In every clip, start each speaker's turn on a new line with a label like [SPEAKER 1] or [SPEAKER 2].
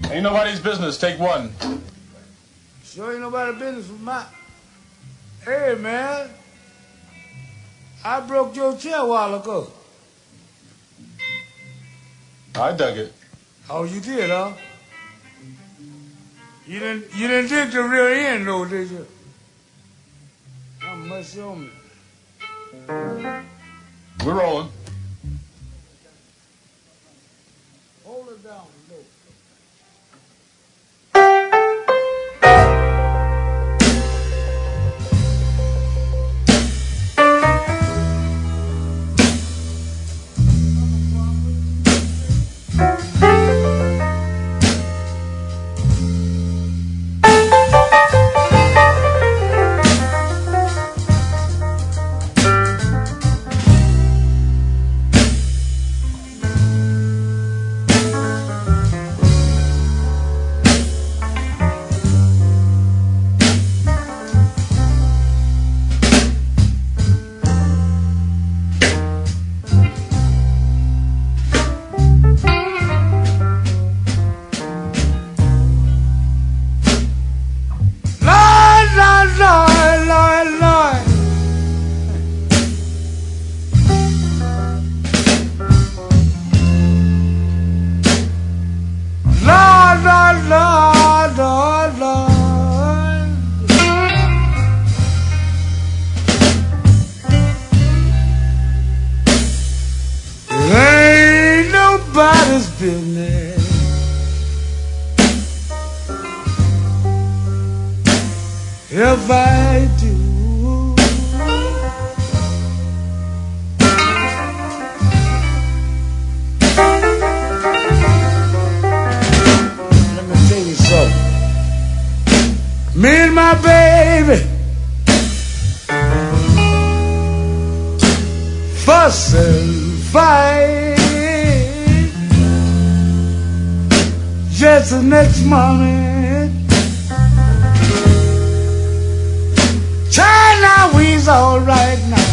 [SPEAKER 1] Ain't nobody's business. Take one.
[SPEAKER 2] Sure ain't nobody's business with my... Hey, man. I broke your chair a while ago.
[SPEAKER 1] I dug it.
[SPEAKER 2] Oh, you did, huh? You didn't dig the real end, though, did you? How much on me?
[SPEAKER 1] We're rolling.
[SPEAKER 2] Hold it down, low. If I do, let me tell you something. Me and my baby fuss and fight just the next moment. China, we's all right now.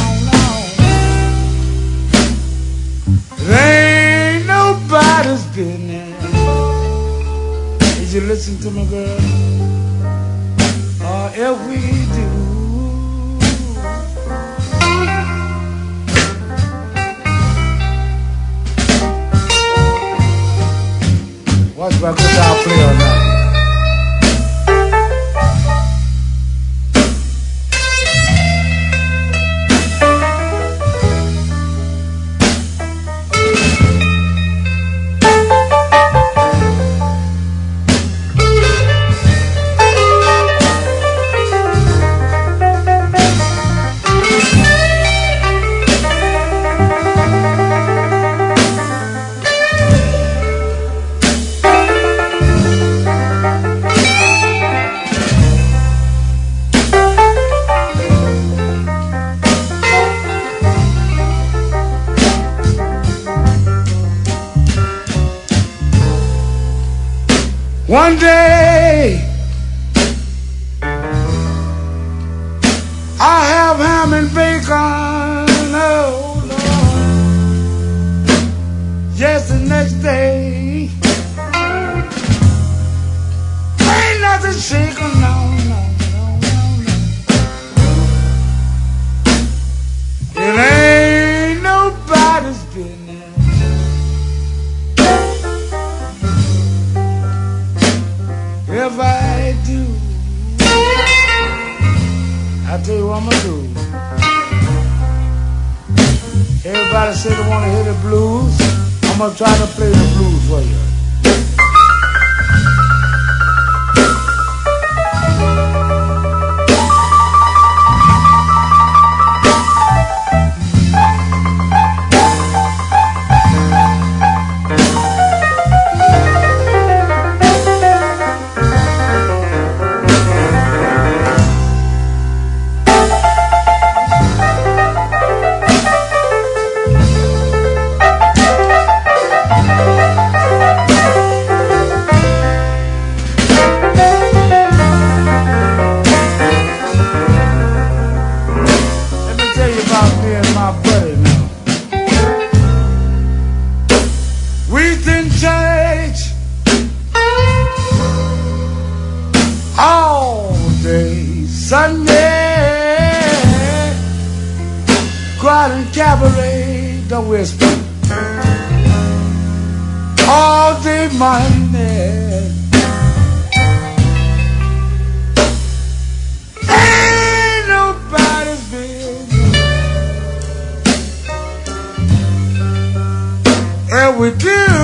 [SPEAKER 2] There ain't nobody's business. Did you listen to me, girl? Or if we do, watch my guitar player now. One day I have ham and bacon, oh Lord. Just the next day ain't nothing shaking, no. It ain't nobody's business. If I do, I'll tell you what I'm gonna do. Everybody say they wanna hear the blues. I'm gonna try to play the blues for you. somewhere spent all day Monday. Ain't nobody's business. And we do.